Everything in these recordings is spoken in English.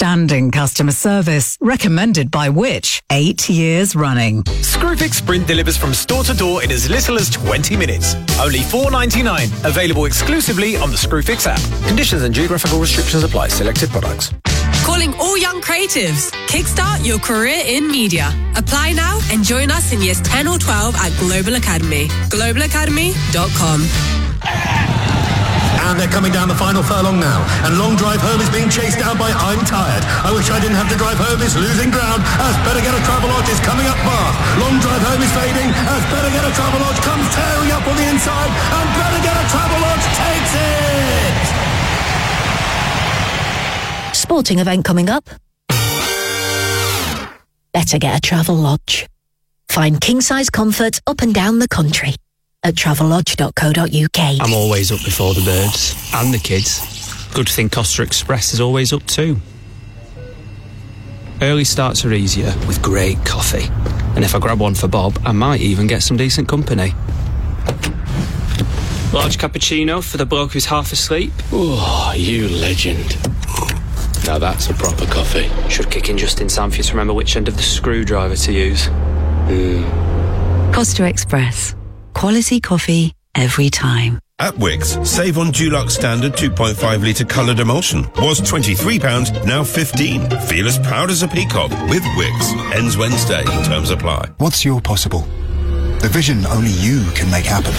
outstanding customer service, recommended by which 8 years running. Screwfix Sprint delivers from store to door in as little as 20 minutes. Only $4.99. Available exclusively on the Screwfix app. Conditions and geographical restrictions apply. Selected products. Calling all young creatives. Kickstart your career in media. Apply now and join us in years 10 or 12 at Global Academy. globalacademy.com. And they're coming down the final furlong now. And Long Drive Home is being chased down by I'm Tired. I Wish I Didn't Have to Drive Home is losing ground as Better Get a Travelodge is coming up fast. Long Drive Home is fading as Better Get a Travelodge comes tearing up on the inside. And Better Get a Travelodge takes it! Sporting event coming up? Better Get a Travelodge. Find king-size comfort up and down the country at travellodge.co.uk. I'm always up before the birds and the kids. Good thing Costa Express is always up too. Early starts are easier with great coffee. And if I grab one for Bob, I might even get some decent company. Large cappuccino for the bloke who's half asleep. Oh, you legend. Now that's a proper coffee. Should kick in just in time for you to remember which end of the screwdriver to use. Costa Express. Quality coffee every time. At Wickes, save on Dulux Standard 2.5 litre coloured emulsion. Was £23, now £15. Feel as proud as a peacock with Wickes. Ends Wednesday. Terms apply. What's your possible? The vision only you can make happen.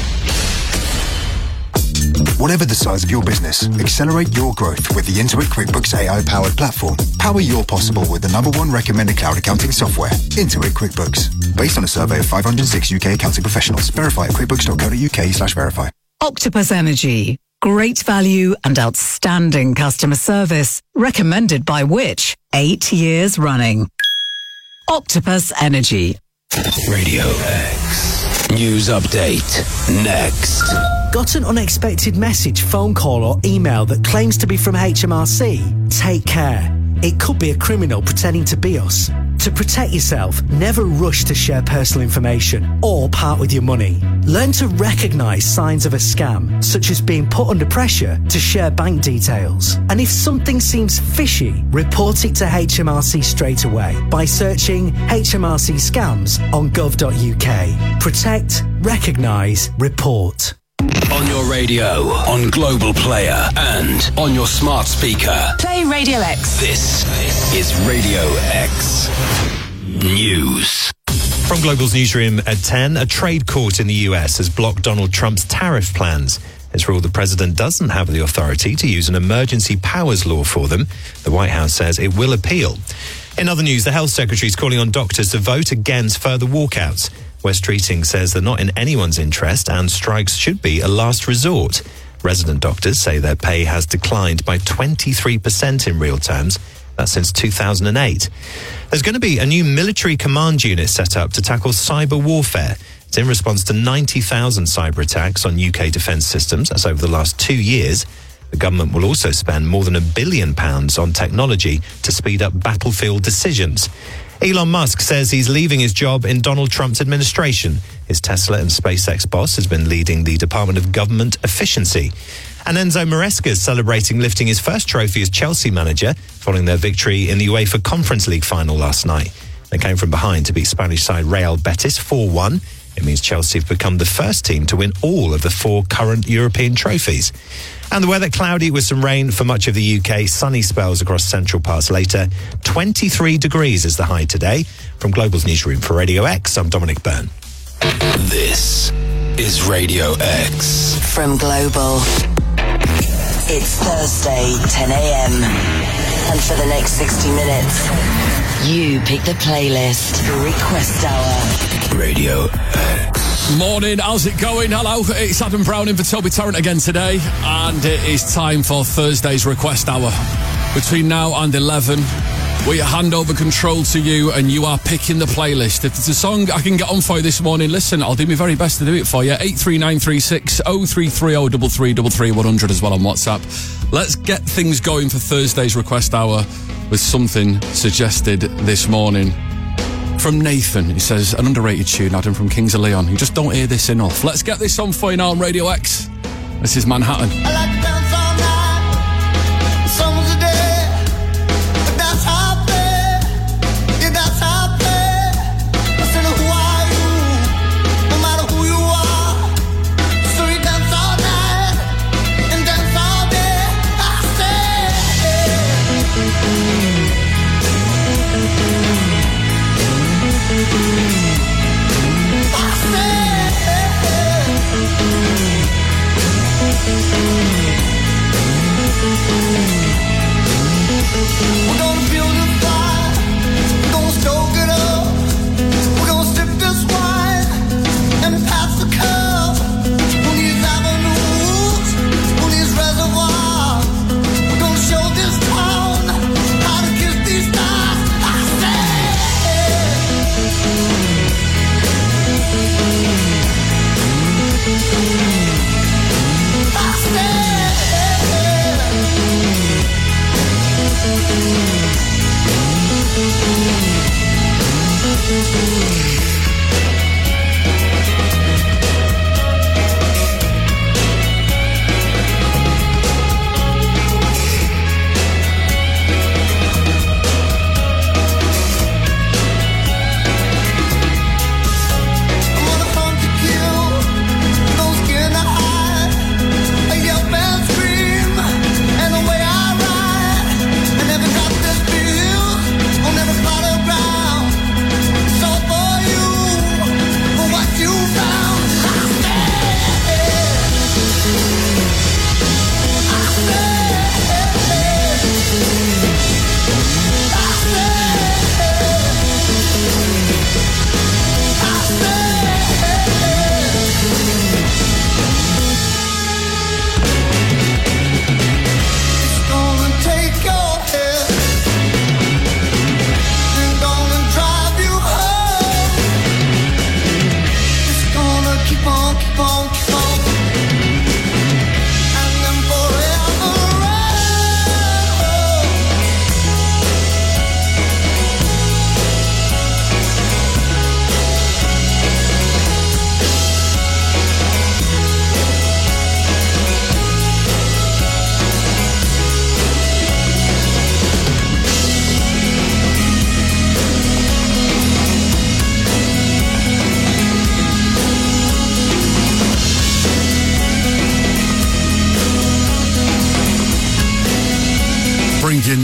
Whatever the size of your business, accelerate your growth with the Intuit QuickBooks AI-powered platform. Power your possible with the #1 recommended cloud accounting software, Intuit QuickBooks. Based on a survey of 506 UK accounting professionals. Verify at quickbooks.co.uk/verify. Octopus Energy. Great value and outstanding customer service, recommended by which 8 years running. Octopus Energy. Radio X. News update. Next. Got an unexpected message, phone call or email that claims to be from HMRC? Take care. It could be a criminal pretending to be us. To protect yourself, never rush to share personal information or part with your money. Learn to recognise signs of a scam, such as being put under pressure to share bank details. And if something seems fishy, report it to HMRC straight away by searching HMRC scams on gov.uk. Protect, recognise, report. On your radio, on Global Player, and on your smart speaker. Play Radio X. This is Radio X News. From Global's newsroom at 10, a trade court in the US has blocked Donald Trump's tariff plans. It's ruled the president doesn't have the authority to use an emergency powers law for them. The White House says it will appeal. In other news, the health secretary is calling on doctors to vote against further walkouts. West Treating says they're not in anyone's interest and strikes should be a last resort. Resident doctors say their pay has declined by 23% in real terms. That's since 2008. There's going to be a new military command unit set up to tackle cyber warfare. It's in response to 90,000 cyber attacks on UK defence systems. That's over the last 2 years. The government will also spend more than £1 billion on technology to speed up battlefield decisions. Elon Musk says he's leaving his job in Donald Trump's administration. His Tesla and SpaceX boss has been leading the Department of Government Efficiency. And Enzo Maresca is celebrating lifting his first trophy as Chelsea manager following their victory in the UEFA Conference League final last night. They came from behind to beat Spanish side Real Betis 4-1. It means Chelsea have become the first team to win all of the 4 current European trophies. And the weather cloudy with some rain for much of the UK. Sunny spells across central parts later. 23 degrees is the high today. From Global's newsroom for Radio X, I'm Dominic Byrne. This is Radio X. From Global. It's Thursday, 10 a.m. And for the next 60 minutes, you pick the playlist. Request Hour. Radio X. Morning, how's it going? Hello, it's Adam Brown in for Toby Tarrant again today, and it is time for Thursday's Request Hour. Between now and 11, we hand over control to you, and you are picking the playlist. If it's a song I can get on for you this morning, listen, I'll do my very best to do it for you. 83936 0330 3333 100 as well on WhatsApp. Let's get things going for Thursday's Request Hour with something suggested this morning. From Nathan, he says, an underrated tune, Adam, from Kings of Leon. You just don't hear this enough. Let's get this on for you now on Radio X. This is Manhattan. I like to dance all night. The sun was a day.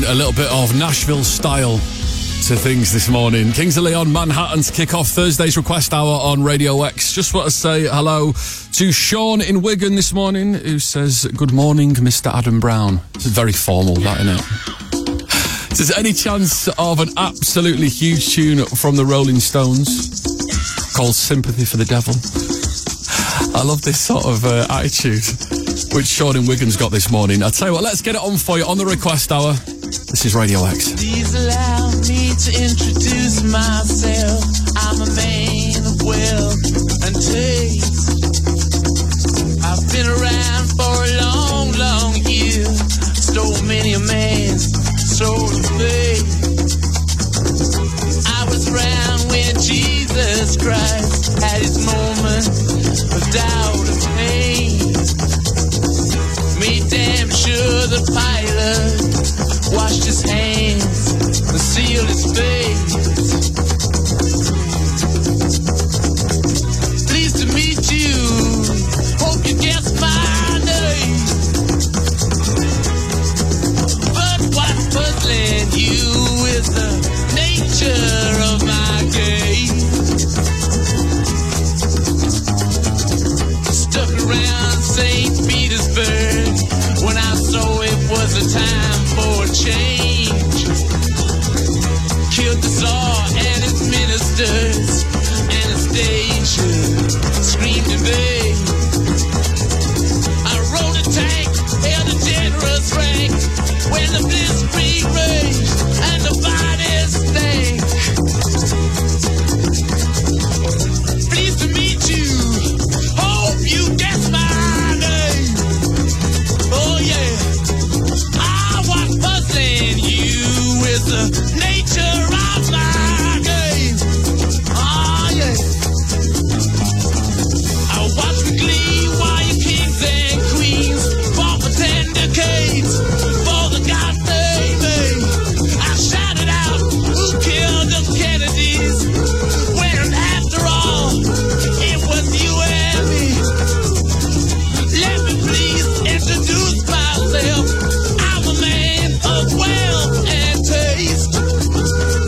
a little bit of Nashville style to things this morning. Kings of Leon, Manhattan to kick off Thursday's Request Hour on Radio X. Just want to say hello to Sean in Wigan this morning, who says, good morning, Mr. Adam Brown. This is very formal, that, isn't it? Is there any chance of an absolutely huge tune from the Rolling Stones called Sympathy for the Devil? I love this sort of attitude which Sean in Wigan's got this morning. I'll tell you what, let's get it on for you on the Request Hour. This is Radio X. Please allow me to introduce myself. I'm a man of wealth and taste. I've been around for a long, long year. Stole many a man's soul of faith. I was around when Jesus Christ had his moment of doubt and pain. Made damn sure the pilot washed his hands and sealed his face. Pleased to meet you. Hope you guessed my name. But what's puzzling you is the nature of my game. Stuck around St. Petersburg when I saw it was a time for a change. Killed the Tsar and his ministers. Anastasia screamed in vain. I rode a tank, held a generous rank when the blitzkrieg raged and the bodies stank. Pleased to meet you. Hope you guess my name. Oh yeah. What's puzzling you is the nature of my game. Oh yeah. I watch with glee while you kings and queens fought for 10 decades for the God they made. I shouted out, who killed the Kennedys? When after all, it was you and me. Let me please introduce myself. I'm a man of wealth and taste.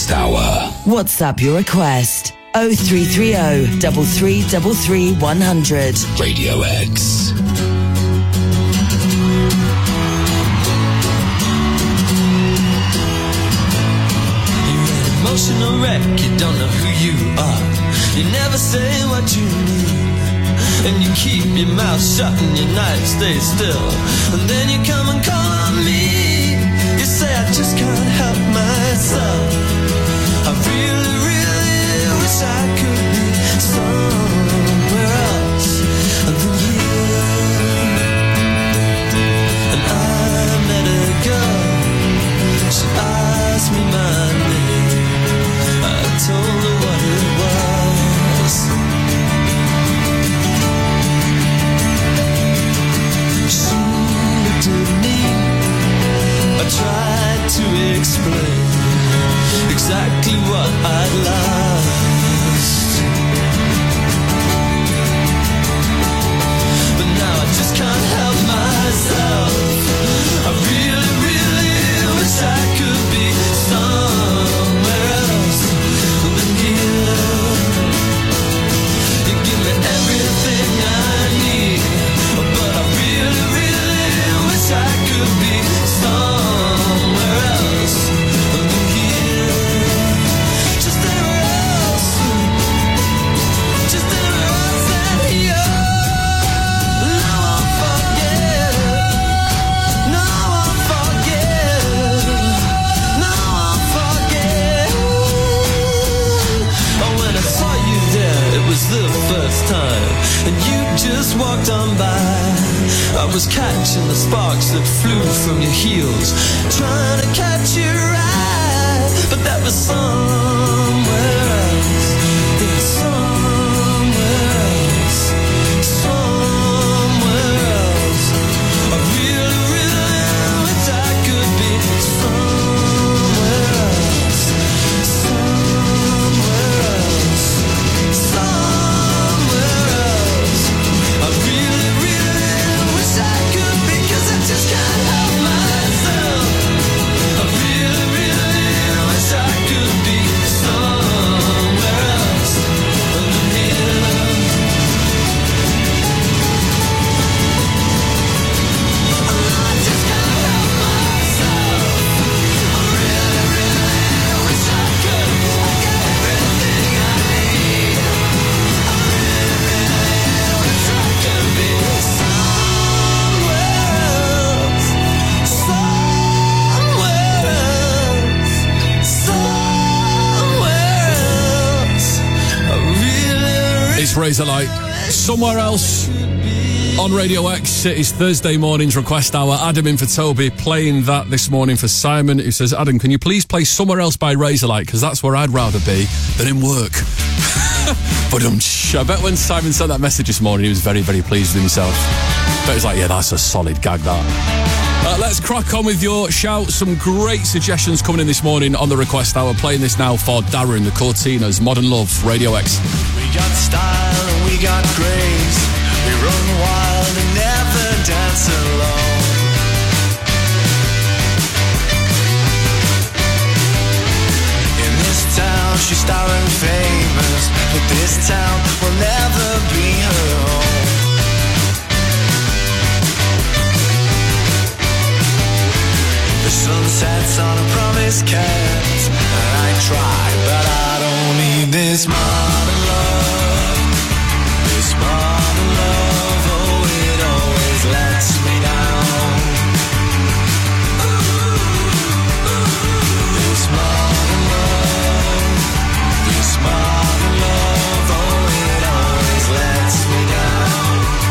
Request Hour. WhatsApp your request. 0330 3333 100. Radio X. Emotional wreck, you don't know who you are. You never say what you need, and you keep your mouth shut and your night stays still. And then you come and call on me. You say I just can't help myself. I really, really wish I could be somewhere else than here. And I met a girl. She asked me my name. I told her what it was. She looked at me. I tried to explain exactly what I'd lost. But now I just can't help myself. I really, really wish I could be somewhere else than here. You give me everything I need, but I really, really wish I could be somewhere else than here. Just anywhere else. Just anywhere else than here. No one forget. No one forget. No one forget. Oh, when I saw you there, it was the first time, and you just walked on by. I was catching the sparks that flew from your heels, trying to catch your eye, but that was somewhere else. Yeah, somewhere else. Somewhere else. I really, really wish I could be somewhere else. Somewhere else. Somewhere else. I really, really wish I could be, 'cause I just can't help myself. I really, really wish I could be somewhere else than here. I just can't help myself. I really, really wish I could. I got everything I need. I really, really wish I could be somewhere else. Somewhere else. Somewhere else. I really, It's Razorlight. Somewhere else on Radio X. It is Thursday morning's Request Hour. Adam in for Toby, playing that this morning for Simon, who says, Adam, can you please play Somewhere Else by Razorlight? Because that's where I'd rather be than in work. But I bet when Simon sent that message this morning, he was very, very pleased with himself. But he's like, yeah, that's a solid gag, that. Let's crack on with your shout. Some great suggestions coming in this morning on the Request Hour. Playing this now for Darren, the Cortinas, Modern Love, Radio X. We got style and we got grace. We run wild and never dance alone. In this town she's star and famous, but this town will never be her home. The sun sets on a promise kept, and I try, but I don't need this modern love. This modern love, oh, it always lets me down. This modern love, this modern love, oh, it always lets me down.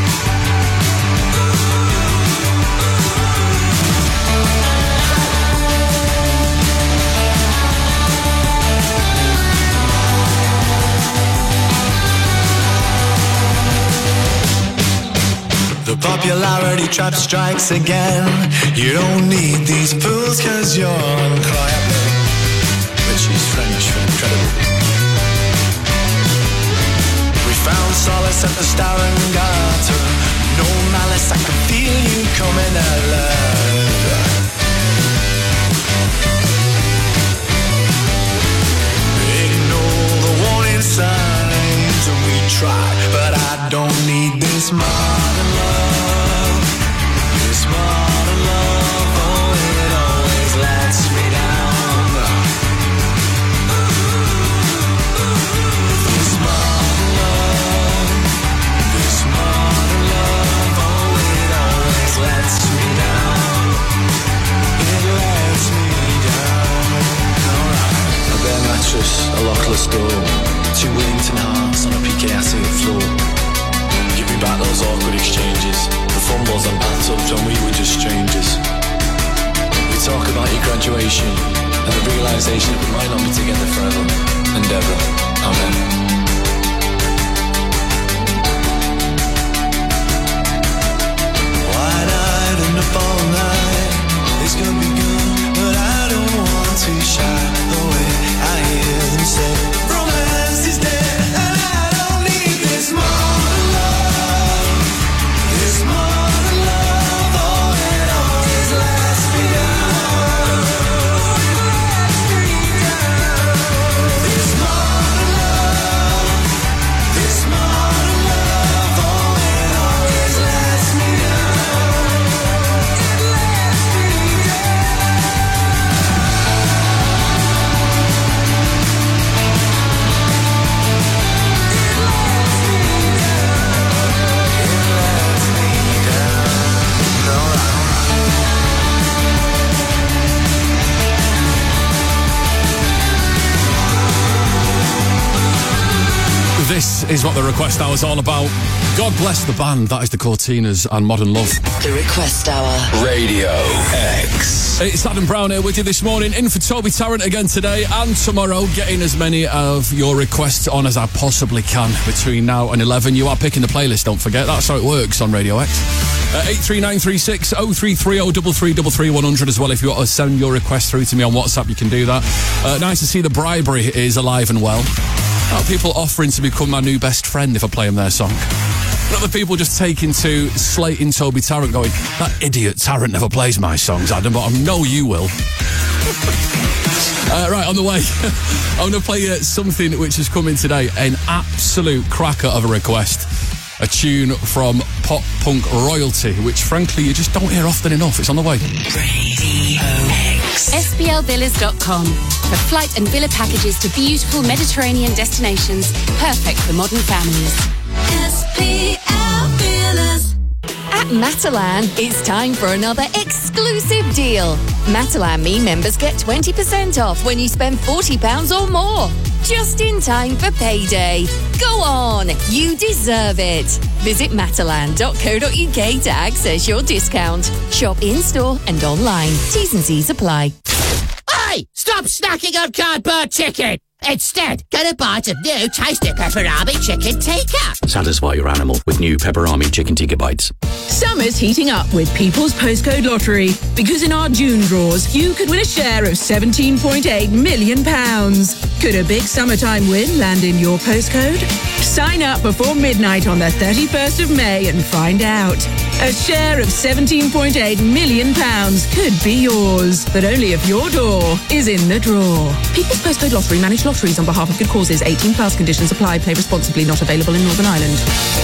The popularity trap strikes again. You don't need these fools 'cause you're incroyable. But she's French for incredible. We found solace at the Star and Garter. No malice, I can feel you coming alive. ourselves when we were just strangers. We talk about your graduation and the realisation that we might not be together forever and ever. Amen. Wide-eyed and up all night. It's gonna be good, but I don't want to shy away. I hear them say romance is dead, and I don't need this modern love. This modern love, all in all, is last me down. This modern love, this modern love, all in all, is last me down. It lasts me This is what the request hour is all about. God bless the band. That is the Cortinas and Modern Love. The Request Hour. Radio X. It's Adam Brown here with you this morning, in for Toby Tarrant again today and tomorrow, getting as many of your requests on as I possibly can between now and 11. You are picking the playlist, don't forget. That's how it works on Radio X. 83936 0330 3333 100 as well. If you want to send your request through to me on WhatsApp, you can do that. Nice to see the bribery is alive and well. People offering to become my new best friend if I play them their song. Not the people just taking to slating Toby Tarrant going, that idiot Tarrant never plays my songs, Adam, but I know you will. Right, on the way, I'm going to play something which is coming today, an absolute cracker of a request. A tune from pop punk royalty, which frankly you just don't hear often enough. It's on the way. Radio X. SPLvillas.com for flight and villa packages to beautiful Mediterranean destinations, perfect for modern families. SPL Villas. At Matalan, it's time for another exclusive deal. Matalan Me members get 20% off when you spend £40 or more. Just in time for payday. Go on, you deserve it. Visit matalan.co.uk to access your discount. Shop in-store and online. T's and C's apply. Hey, stop snacking on cardboard chicken. Instead, get a bite of new tasty pepperami chicken tikka. Satisfy your animal with new pepperami chicken tikka bites. Summer's heating up with People's Postcode Lottery, because in our June draws, you could win a share of £17.8 million. Could a big summertime win land in your postcode? Sign up before midnight on the 31st of May and find out. A share of £17.8 million could be yours, but only if your door is in the draw. People's Postcode Lottery, manage lotteries on behalf of good causes. 18 plus conditions apply. Play responsibly. Not available in Northern Ireland.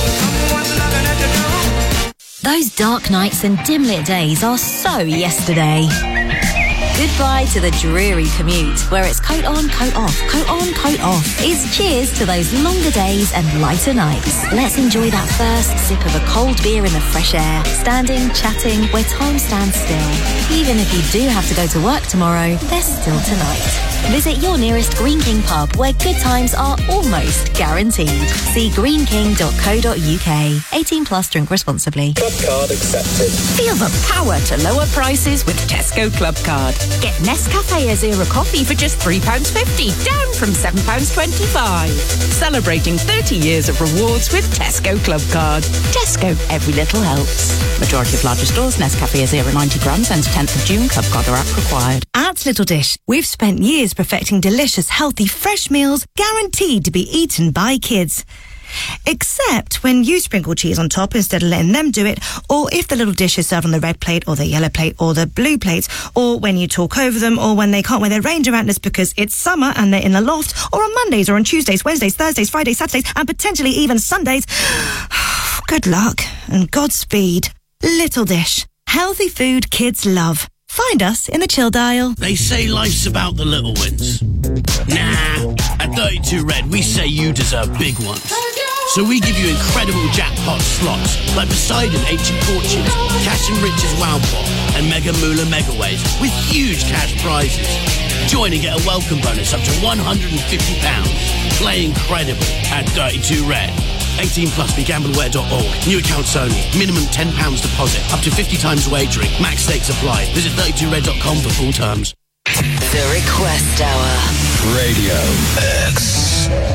Those dark nights and dim-lit days are so yesterday. Goodbye to the dreary commute, where it's coat on, coat off, coat on, coat off. It's cheers to those longer days and lighter nights. Let's enjoy that first sip of a cold beer in the fresh air, standing, chatting, where time stands still. Even if you do have to go to work tomorrow, there's still tonight. Visit your nearest Green King pub, where good times are almost guaranteed. See greenking.co.uk. 18 plus, drink responsibly. Club card accepted. Feel the power to lower prices with Tesco Club Card. Get Nescafe Azera coffee for just £3.50, down from £7.25. Celebrating 30 years of rewards with Tesco Club Card. Tesco, every little helps. Majority of larger stores, Nescafe Azera 90 grams, ends 10th of June. Club Card or app required. At Little Dish, we've spent years perfecting delicious, healthy, fresh meals guaranteed to be eaten by kids. Except when you sprinkle cheese on top instead of letting them do it, or if the little dish is served on the red plate or the yellow plate or the blue plate, or when you talk over them, or when they can't wear their ranger antlers because it's summer and they're in the loft, or on Mondays or on Tuesdays, Wednesdays, Thursdays, Fridays, Saturdays, and potentially even Sundays. Good luck and Godspeed. Little Dish. Healthy food kids love. Find us in the chill dial. They say life's about the little wins. Nah, at 32 Red, we say you deserve big ones. So we give you incredible jackpot slots like Poseidon Ancient Fortunes, Cash and Riches Wow Pot, and Mega Moolah Megaways with huge cash prizes. Join and get a welcome bonus up to £150. Play incredible at 32 Red. 18 plus, BeGambleAware.org. New accounts only. Minimum £10 deposit. Up to 50 times wagering. Max stakes apply. Visit 32red.com for full terms. The Request Hour. Radio X.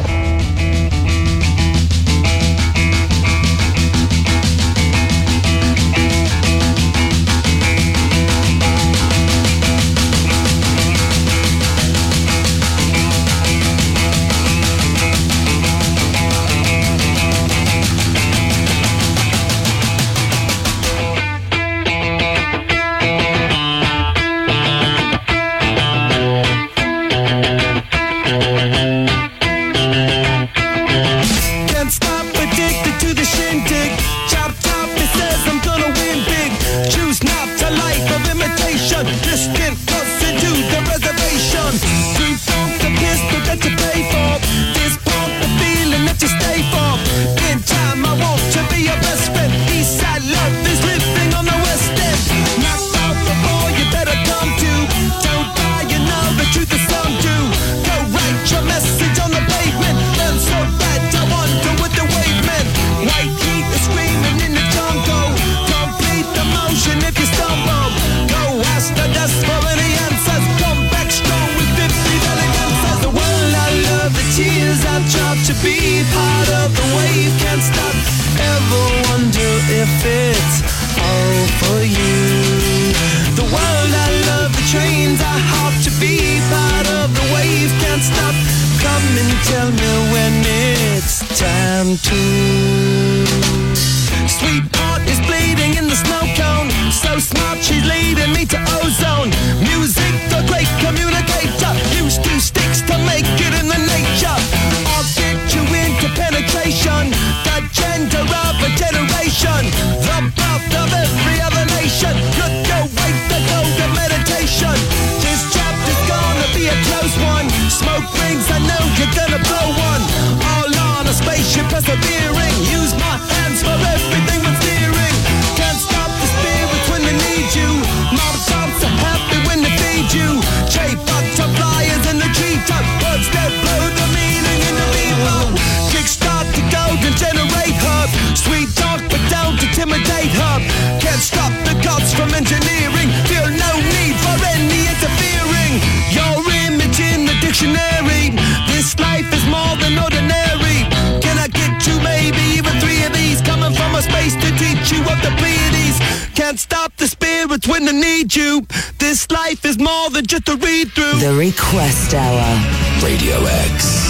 The Request Hour. Radio X.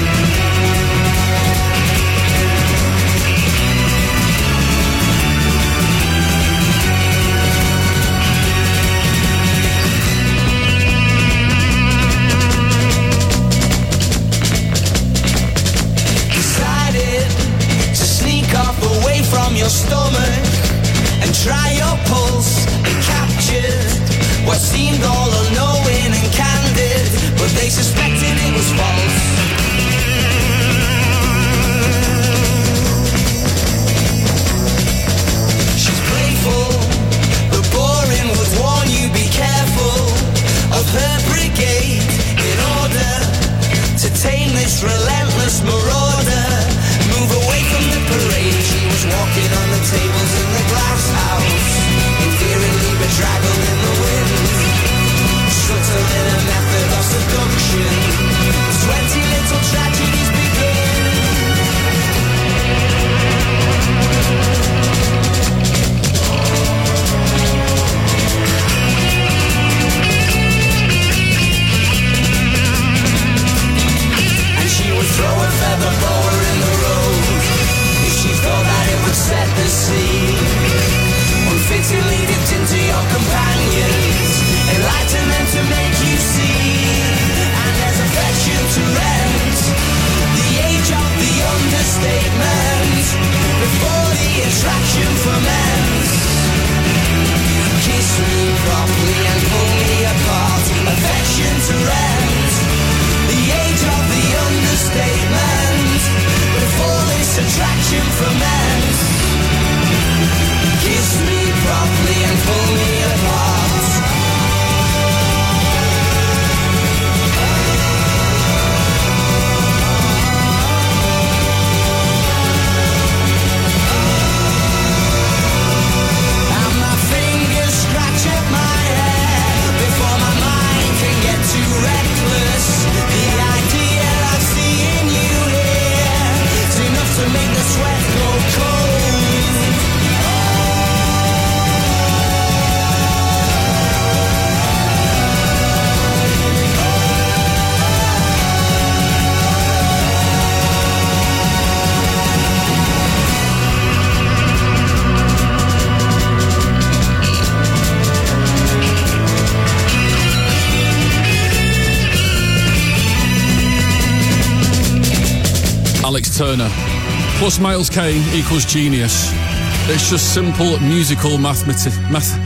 Decided to sneak off away from your stomach and try your pulse and captured what seemed all unknowing and candid, but they suspected it was false. Turner plus Miles Kane equals genius. It's just simple musical mathematics.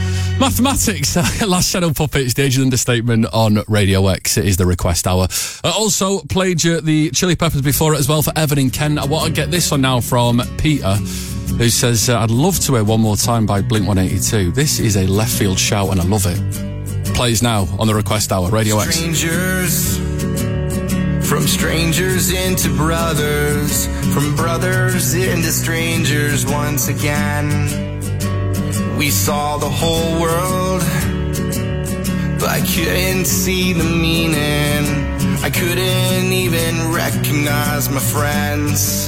Last Shadow Puppets, the age of understatement on Radio X. It is the request hour. Also played you the Chili Peppers before it as well for Evan in Kent. I want to get this one now from Peter, who says, I'd love to hear One More Time by Blink-182. This is a left field shout and I love it. Plays now on the request hour, Radio X. Strangers, from strangers into brothers, from brothers into strangers once again. We saw the whole world, but I couldn't see the meaning. I couldn't even recognize my friends.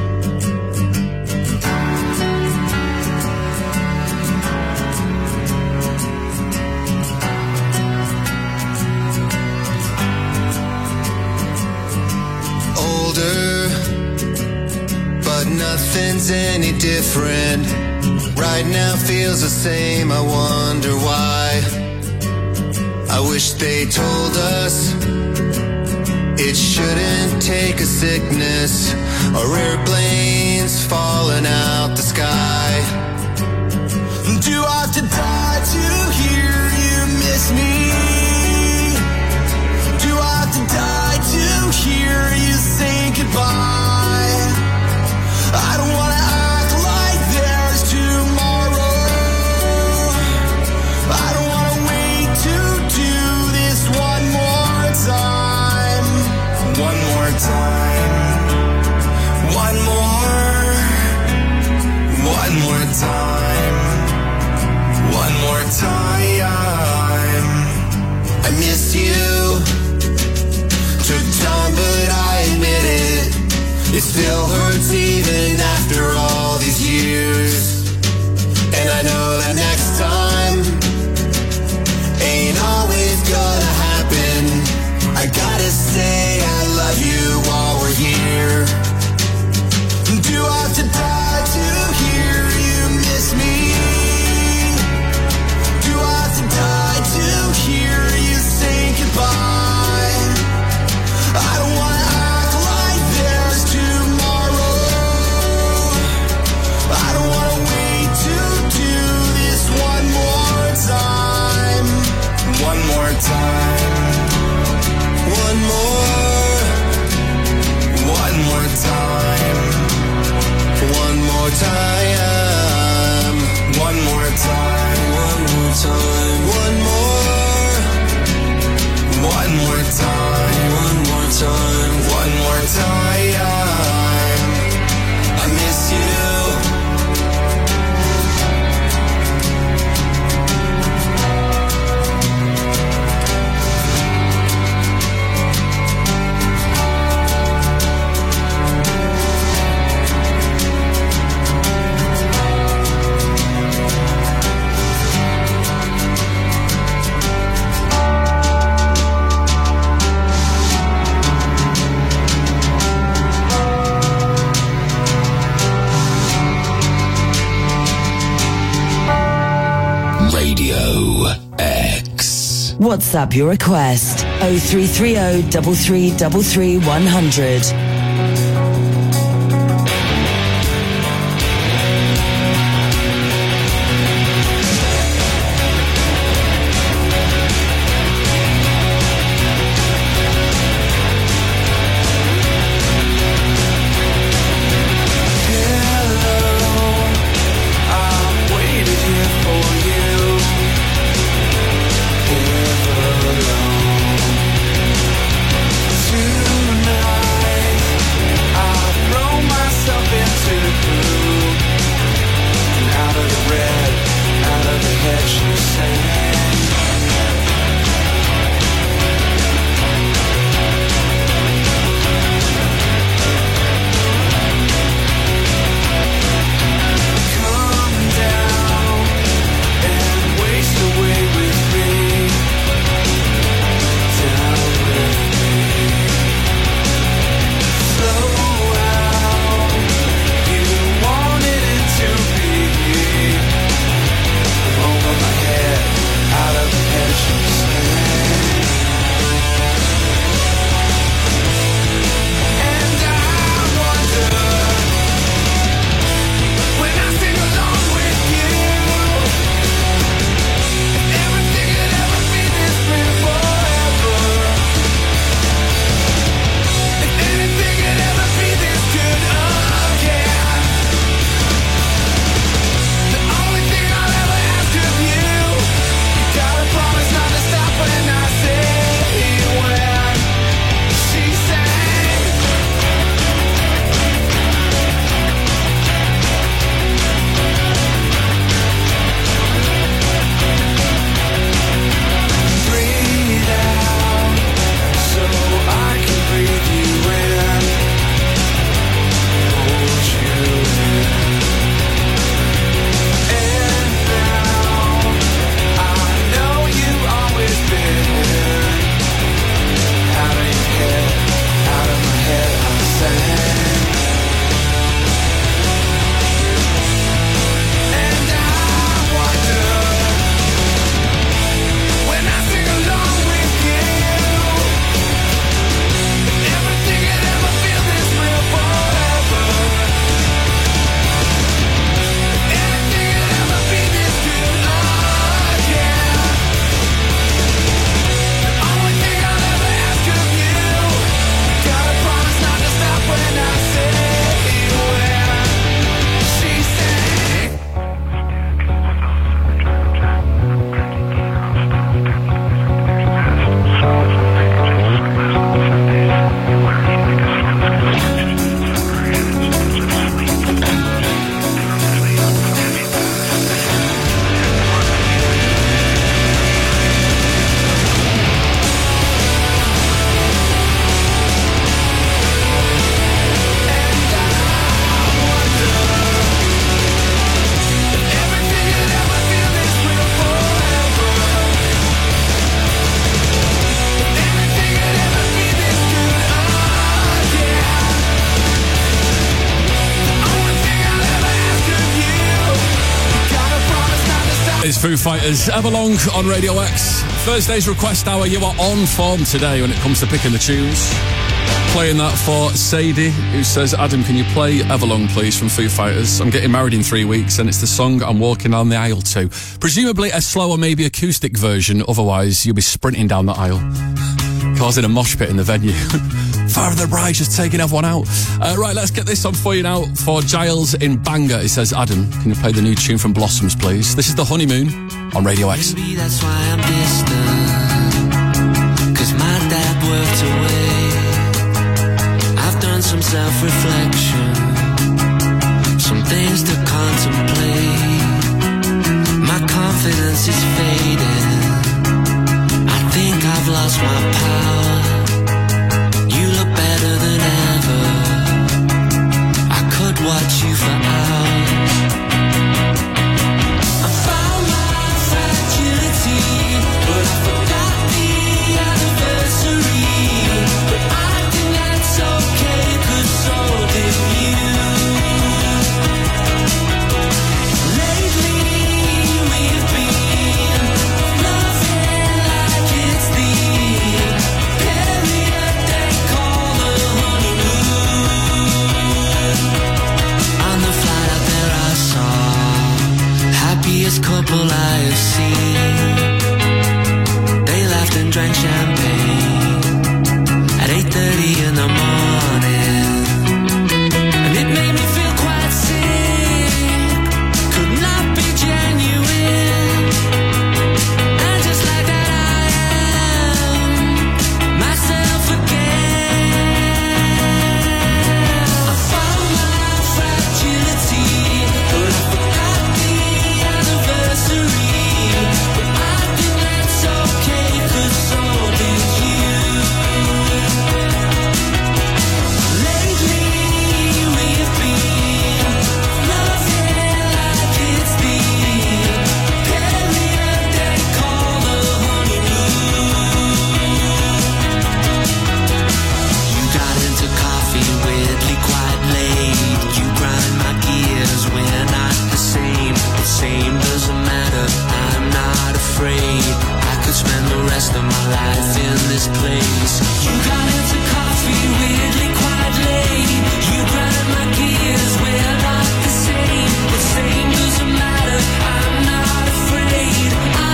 But nothing's any different. Right now feels the same, I wonder why. I wish they told us it shouldn't take a sickness or airplanes falling out the sky. Do I have to die to hear you miss me? Do I have to die to hear you say goodbye? I don't wanna act like there's tomorrow. I don't wanna wait to do this one more time. One more time. One more. One more time. One more time. I miss you. Took time, but I admit it. It still hurts even after all these years. And I know that next time ain't always gonna happen. I gotta say I love you while we're here. Do I have to die to hear you miss me? Do I have to die to hear you say goodbye? I don't wanna act like there's tomorrow. I don't wanna wait to do this one more time. One more time. One more. One more time. One more time. One more time. One more time. One more. One more time. One more time. One more time. I miss you. Radio X. WhatsApp your request 0330 3333 100. Tonight Foo Fighters, Everlong on Radio X. Thursday's Request Hour, you are on form today when it comes to picking the tunes. Playing that for Sadie, who says, Adam, can you play Everlong, please, from Foo Fighters? I'm getting married in 3 weeks, and it's the song I'm walking down the aisle to. Presumably a slower, maybe acoustic version, otherwise you'll be sprinting down the aisle, causing a mosh pit in the venue. Father of the Bride just taking everyone out. Right, let's get this on for you now for Giles in Bangor. He says, Adam, can you play the new tune from Blossoms, please? This is The Honeymoon on Radio X. Maybe that's why I'm distant, 'cause my dad worked away. I've done some self-reflection, some things to contemplate. My confidence is fading, I think I've lost my power. You look better than ever, I could watch you for hours. I found my fragility, but I forgot the anniversary. But I think that's okay, 'cause so did you. Lately we've been loving like it's the period they call the honeymoon. On the flight out there I saw happiest couple I have seen. They laughed and drank champagne at 8:30 in the morning, and it made me feel quite sick. Could not be genuine, and just like that I am myself again. I found my fragility, but I forgot the anniversary. But I think that's okay, 'cause so did you. Lately we've been loving like it's the period they call the honeymoon. You got into coffee weirdly quite late. You grind my gears, we're not the same. The same doesn't matter, I'm not afraid. I could spend the rest of my life in this place. You got into coffee weirdly quite late. You grind my gears, we're not the same. The same doesn't matter, I'm not afraid.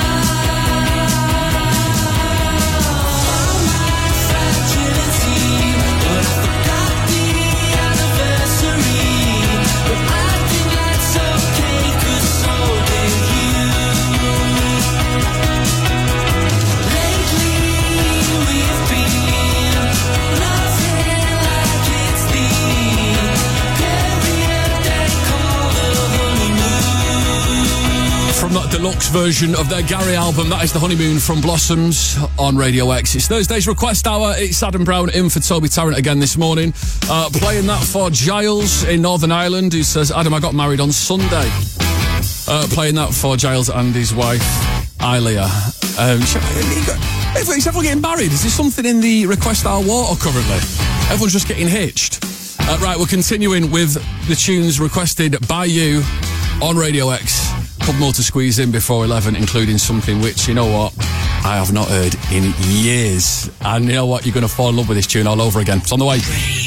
My fragility, but I forgot the anniversary. But I think that's okay, 'cause so did you. Lately we've been loving like it's the period they call the honeymoon. From that deluxe version of their Gary album, that is The Honeymoon from Blossoms on Radio X. It's Thursday's Request Hour. It's Adam Brown in for Toby Tarrant again this morning. Playing that for Giles in Northern Ireland, who says, Adam, I got married on Sunday. Playing that for Giles and his wife, Ilea. Is everyone getting married? Is there something in the Request Hour water currently? Everyone's just getting hitched. Right, we're continuing with the tunes requested by you on Radio X. A couple more to squeeze in before 11, including something which, you know what, I have not heard in years. And you know what, you're going to fall in love with this tune all over again. It's on the way.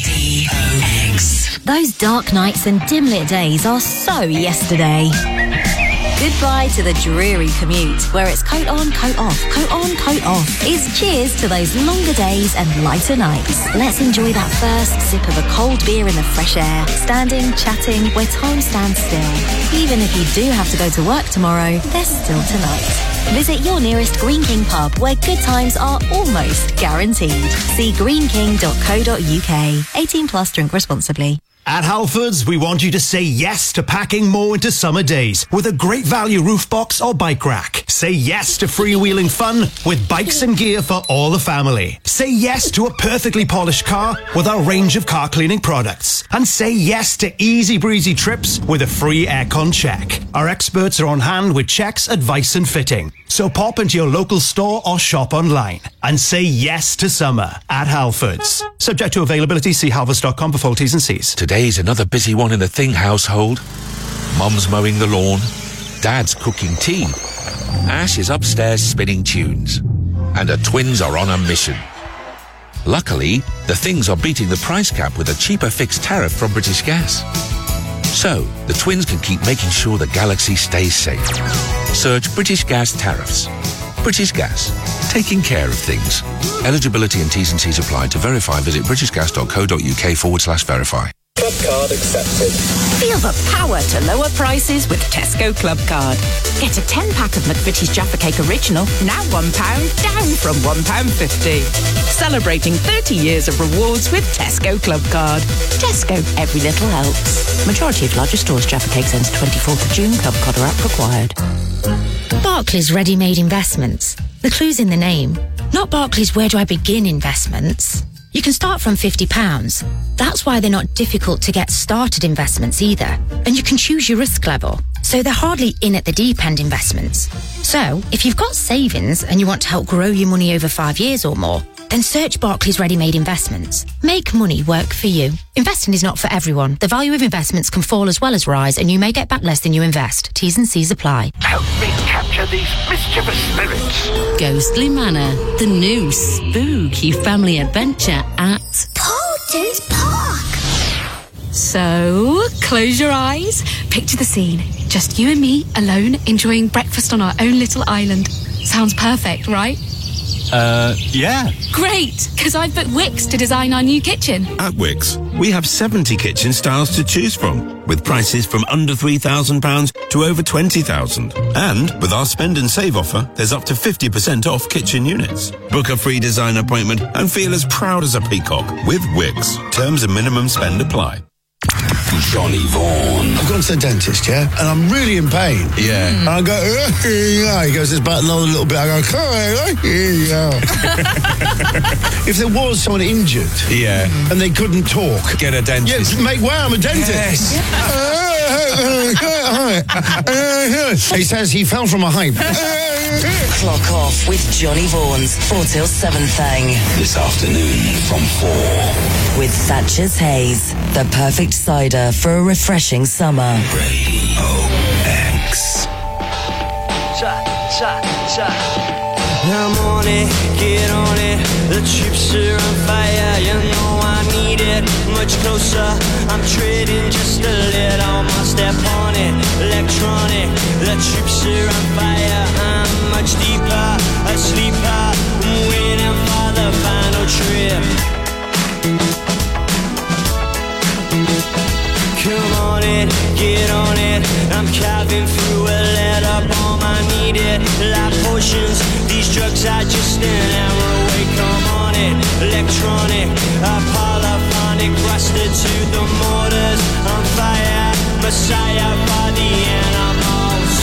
Those dark nights and dim-lit days are so yesterday. Goodbye to the dreary commute, where it's coat on, coat off, coat on, coat off. It's cheers to those longer days and lighter nights. Let's enjoy that first sip of a cold beer in the fresh air, standing, chatting, where time stands still. Even if you do have to go to work tomorrow, there's still tonight. Visit your nearest Green King pub, where good times are almost guaranteed. See greenking.co.uk. 18 plus, drink responsibly. At Halfords, we want you to say yes to packing more into summer days with a great value roof box or bike rack. Say yes to freewheeling fun with bikes and gear for all the family. Say yes to a perfectly polished car with our range of car cleaning products. And say yes to easy breezy trips with a free aircon check. Our experts are on hand with checks, advice and fitting. So pop into your local store or shop online and say yes to summer at Halfords. Subject to availability, see halfords.com for full T's and C's. Today's another busy one in the Thing household. Mum's mowing the lawn, Dad's cooking tea, Ash is upstairs spinning tunes, and her twins are on a mission. Luckily, the things are beating the price cap with a cheaper fixed tariff from British Gas. So, the twins can keep making sure the galaxy stays safe. Search British Gas tariffs. British Gas, taking care of things. Eligibility and T's and C's apply. To verify, visit britishgas.co.uk/verify. Club card accepted. Feel the power to lower prices with Tesco Club Card. Get a 10-pack of McVitie's Jaffa Cake Original, now £1, down from £1.50. Celebrating 30 years of rewards with Tesco Club Card. Tesco, every little helps. Majority of larger stores, Jaffa Cakes ends 24th of June. Club Card app required. Barclays Ready-Made Investments. The clue's in the name. Not Barclays Where Do I Begin investments. You can start from £50. That's why they're not difficult to get started investments either. And you can choose your risk level. So they're hardly in at the deep end investments. So if you've got savings and you want to help grow your money over 5 years or more, then search Barclays Ready-Made Investments. Make money work for you. Investing is not for everyone. The value of investments can fall as well as rise, and you may get back less than you invest. T's and C's apply. Help me capture these mischievous spirits. Ghostly Manor, the new spooky family adventure at Poulton's Park. So, close your eyes. Picture the scene. Just you and me, alone, enjoying breakfast on our own little island. Sounds perfect, right? Yeah. Great, because I've booked Wix to design our new kitchen. At Wix, we have 70 kitchen styles to choose from, with prices from under £3,000 to over £20,000. And with our spend and save offer, there's up to 50% off kitchen units. Book a free design appointment and feel as proud as a peacock with Wix. Terms and minimum spend apply. Johnny Vaughan. I've gone to the dentist, yeah, and I'm really in pain. Yeah. And I go, he goes, there's about another little bit. I go, if there was someone injured, yeah, and they couldn't talk, get a dentist. Yeah, mate, wow, I'm a dentist. Yes. He says he fell from a height. Clock off with Johnny Vaughan's 4 till 7 thing. This afternoon from 4. With Thatcher's Haze, the perfect cider for a refreshing summer. Radio X. I'm on it, get on it. The troops are on fire, you know I need it. Much closer, I'm treading just a little more. Step on it, electronic. The troops are on fire, I'm much deeper, a sleeper. I'm waiting for the final trip. Come on it, get on it. I'm carving through a letter bomb. I need it, like potions. These drugs are just an hour away. Come on it, electronic, polyphonic, rusted to the mortars. On fire, messiah for the animals.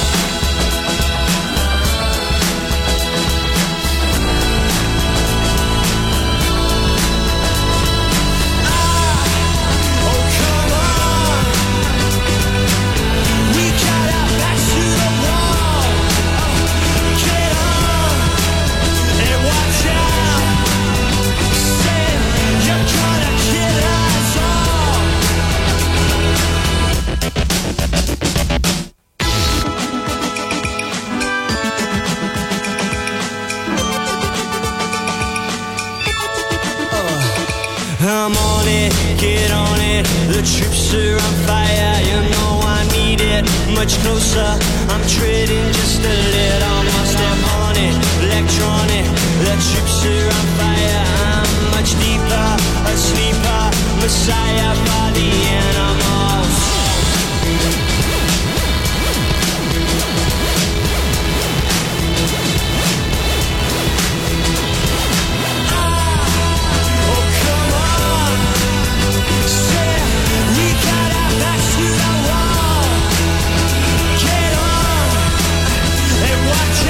I'm on it, get on it. The troops are on fire, you know I need it. Much closer, I'm treading just a little more. Step on it, electronic. The troops are on fire, I'm much deeper, a sleeper, messiah for the animals. Watch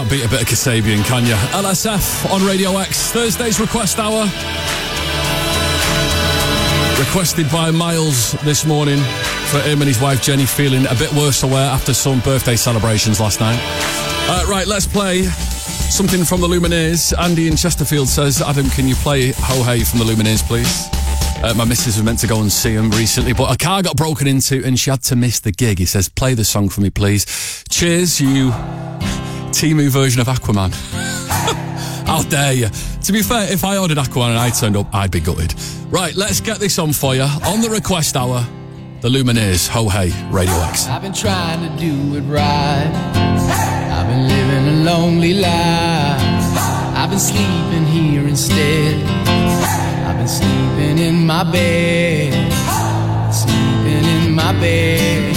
beat a bit of Kasabian, can you? LSF on Radio X, Thursday's Request Hour. Requested by Miles this morning for him and his wife Jenny feeling a bit worse aware after some birthday celebrations last night. Right, let's play something from the Lumineers. Andy in Chesterfield says, Adam, can you play Ho Hey from the Lumineers, please? My missus was meant to go and see him recently, but a car got broken into and she had to miss the gig. He says, play the song for me, please. Cheers, you Temu version of Aquaman. How dare you? To be fair, if I ordered Aquaman and I turned up, I'd be gutted. Right, let's get this on for you. On the Request Hour, the Lumineers, Ho Hey, Radio X. I've been trying to do it right. I've been living a lonely life. I've been sleeping here instead. I've been sleeping in my bed. Sleeping in my bed.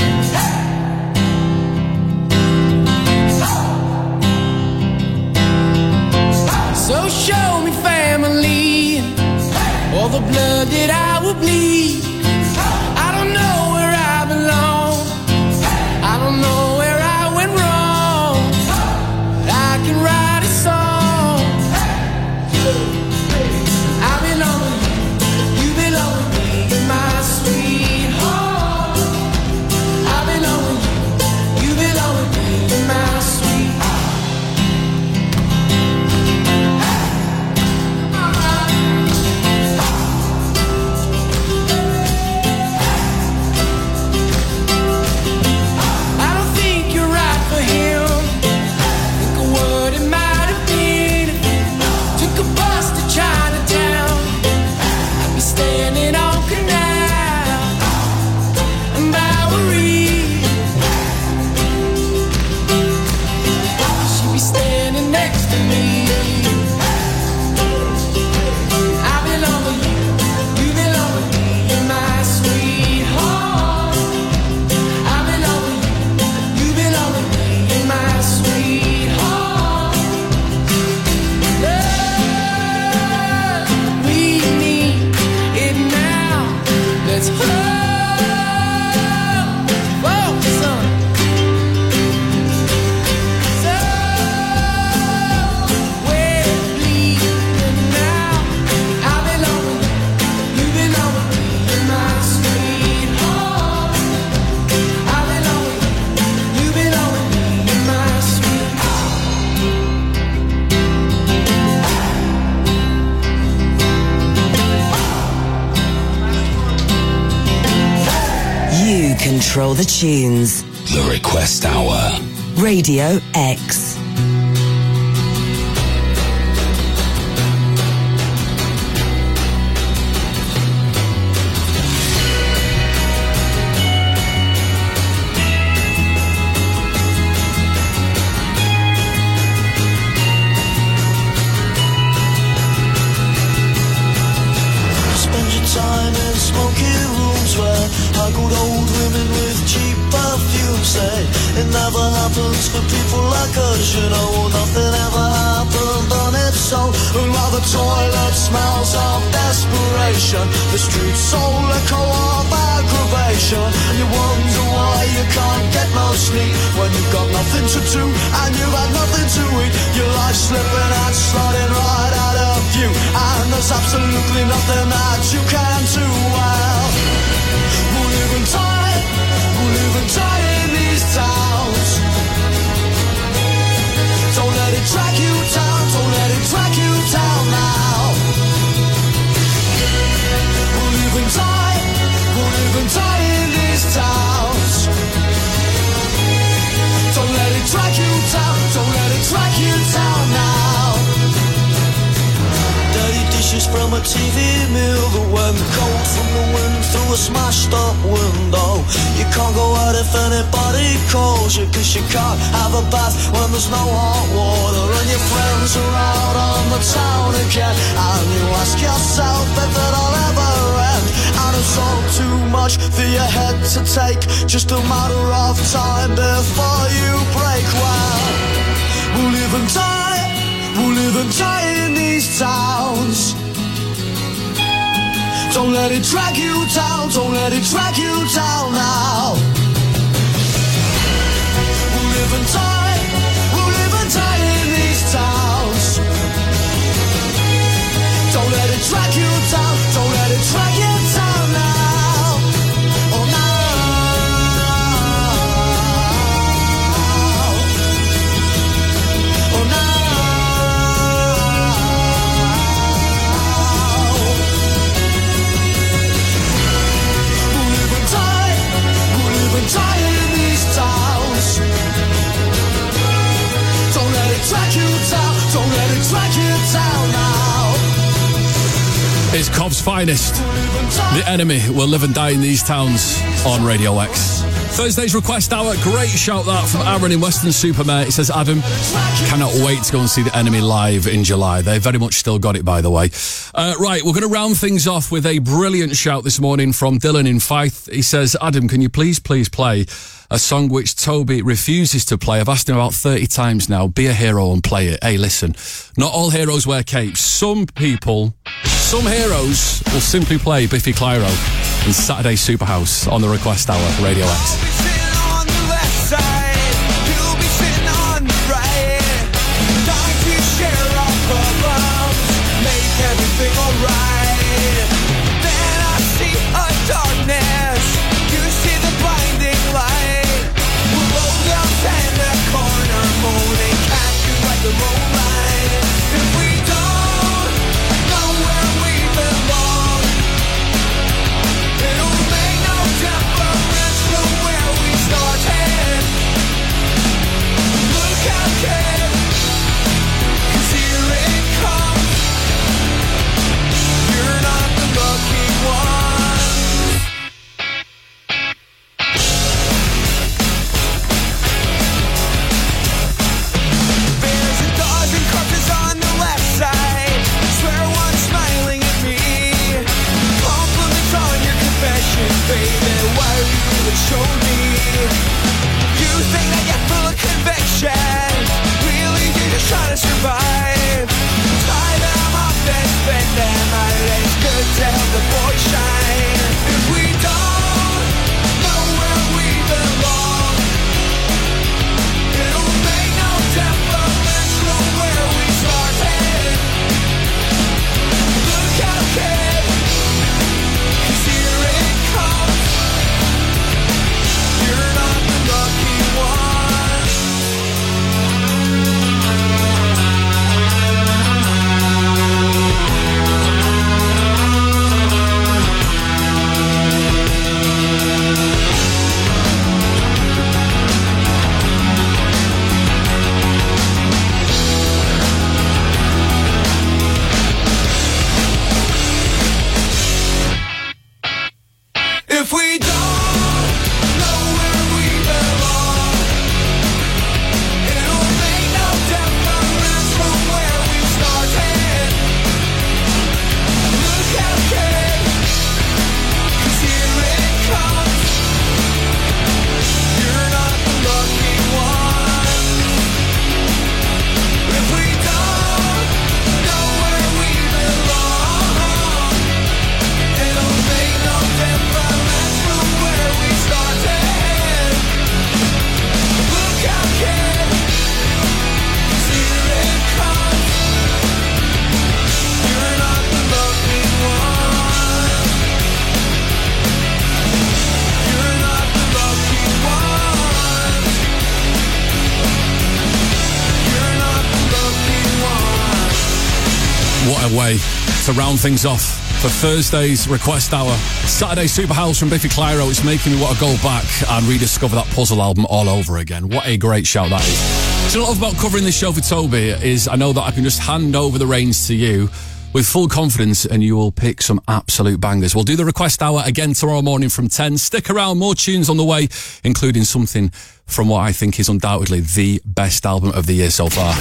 So show me family, all the blood that I will bleed. I don't know where I belong. I don't know where I went wrong. I can write a song. I belong with you, you belong with me, my sweetheart. I belong with you, you belong with me, my sweetheart. Control the tunes. The Request Hour. Radio X. Spend your time in smoky rooms where high-gold old women with cheap perfume say it never happens for people like us, you know. Nothing ever happened on its own. And while the toilet smells of desperation, the streets so echo of aggravation, and you wonder why you can't get no sleep when you've got nothing to do and you've had nothing to eat. Your life's slipping and sliding right out of view, and there's absolutely nothing that you can do. Well, we'll live and die in these towns. Don't let it drag you down, don't let it drag you down now. We'll live and die in these towns. Don't let it drag you down, don't let it drag you down now. Dirty dishes from a TV meal that went cold from the wind through a smashed up window. You can't go out if anybody calls you, cause you can't have a bath when there's no hot water, and your friends are out on the town again, and you ask yourself if it'll ever end. And it's all too much for your head to take, just a matter of time before you break. Well, we'll live and die in these towns. Don't let it drag you down, don't let it drag you down now. We'll live and die in It's Cobb's finest. The Enemy will live and die in these towns on Radio X. Thursday's request hour, great shout that from Aaron in Weston-super-Mare. He says, Adam, cannot wait to go and see the Enemy live in July. They very much still got it, by the way. Right, we're going to round things off with a brilliant shout this morning from Dylan in Fife. He says, Adam, can you please play a song which Toby refuses to play? I've asked him about 30 times now. Be a hero and play it. Hey, listen, not all heroes wear capes. Some heroes will simply play Biffy Clyro in Saturday Superhouse on the Request Hour, Radio X. Way to round things off for Thursday's Request Hour. Saturday Superhouse from Biffy Clyro. It's making me want to go back and rediscover that Puzzle album all over again. What a great shout that is. So what I love about covering this show for Toby is I know that I can just hand over the reins to you with full confidence and you will pick some absolute bangers. We'll do the Request Hour again tomorrow morning from 10. Stick around, more tunes on the way, including something from what I think is undoubtedly the best album of the year so far.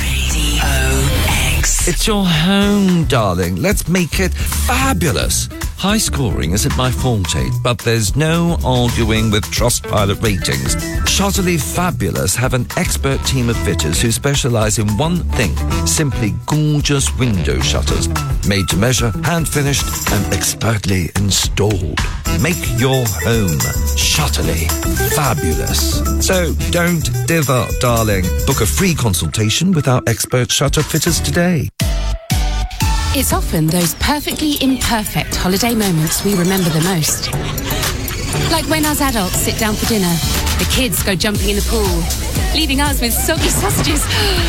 It's your home, darling. Let's make it fabulous. High scoring isn't my forte, but there's no arguing with Trustpilot ratings. Shutterly Fabulous have an expert team of fitters who specialise in one thing, simply gorgeous window shutters. Made to measure, hand-finished and expertly installed. Make your home Shutterly Fabulous. So don't dither, darling. Book a free consultation with our expert shutter fitters today. It's often those perfectly imperfect holiday moments we remember the most. Like when us adults sit down for dinner, the kids go jumping in the pool, leaving us with soggy sausages.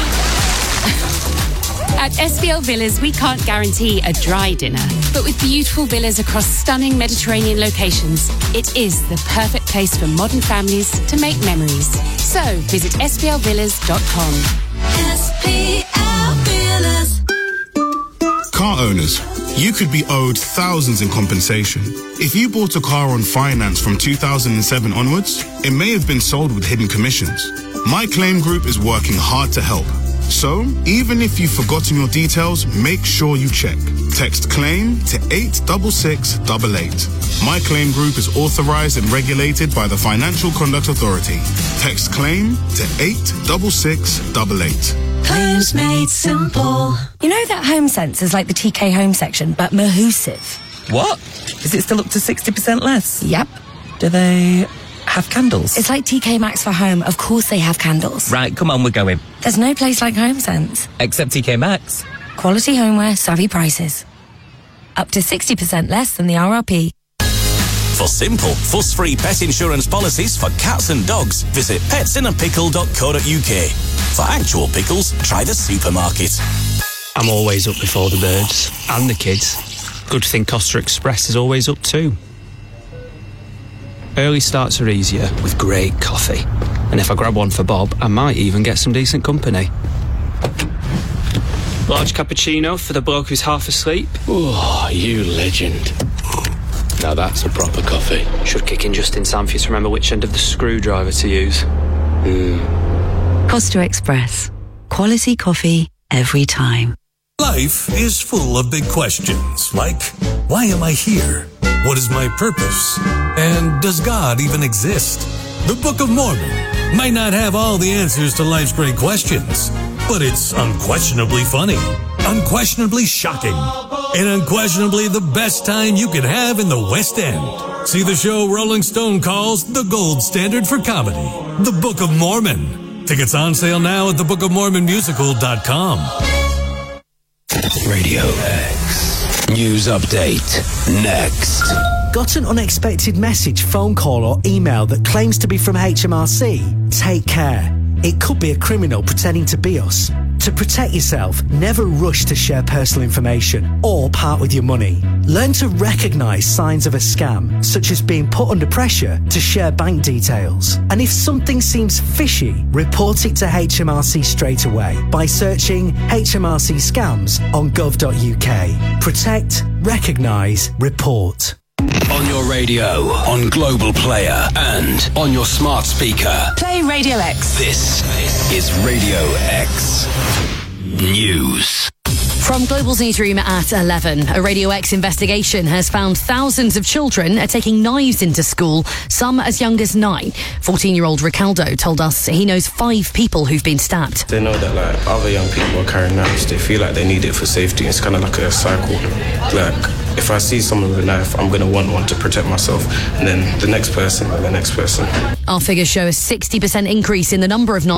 At SBL Villas, we can't guarantee a dry dinner, but with beautiful villas across stunning Mediterranean locations, it is the perfect place for modern families to make memories. So visit sblvillas.com. SBL Villas. Car owners, you could be owed thousands in compensation. If you bought a car on finance from 2007 onwards, it may have been sold with hidden commissions. My Claim Group is working hard to help. So, even if you've forgotten your details, make sure you check. Text CLAIM to 86688. My Claim Group is authorized and regulated by the Financial Conduct Authority. Text CLAIM to 86688. Claims made simple. You know that HomeSense is like the TK Home section, but Mahusive. What? Is it still up to 60% less? Yep. Do they have candles? It's like TK Maxx for home. Of course they have candles. Right, come on, we're going. There's no place like HomeSense. Except TK Maxx. Quality homeware, savvy prices. Up to 60% less than the RRP. For simple, fuss-free pet insurance policies for cats and dogs, visit petsinnapickle.co.uk. For actual pickles, try the supermarket. I'm always up before the birds and the kids. Good thing Costa Express is always up too. Early starts are easier with great coffee. And if I grab one for Bob, I might even get some decent company. Large cappuccino for the bloke who's half asleep. Oh, you legend. Now that's a proper coffee. Should kick in just in time for you to remember which end of the screwdriver to use. Costa Express. Quality coffee every time. Life is full of big questions, like, why am I here? What is my purpose? And does God even exist? The Book of Mormon might not have all the answers to life's great questions, but it's unquestionably funny, unquestionably shocking, and unquestionably the best time you could have in the West End. See the show Rolling Stone calls the gold standard for comedy, The Book of Mormon. Tickets on sale now at thebookofmormonmusical.com. Radio X. News update. Next. Got an unexpected message, phone call or email that claims to be from HMRC? Take care. It could be a criminal pretending to be us. To protect yourself, never rush to share personal information or part with your money. Learn to recognise signs of a scam, such as being put under pressure to share bank details. And if something seems fishy, report it to HMRC straight away by searching HMRC scams on gov.uk. Protect, recognise, report. On your radio, on Global Player, and on your smart speaker. Play Radio X. This is Radio X News. From Global's newsroom at 11, a Radio X investigation has found thousands of children are taking knives into school, some as young as 9. 14-year-old Ricaldo told us he knows 5 people who've been stabbed. They know that like other young people are carrying knives. They feel like they need it for safety. It's kind of like a cycle. Like if I see someone with a knife, I'm going to want one to protect myself, and then the next person and the next person. Our figures show a 60% increase in the number of knives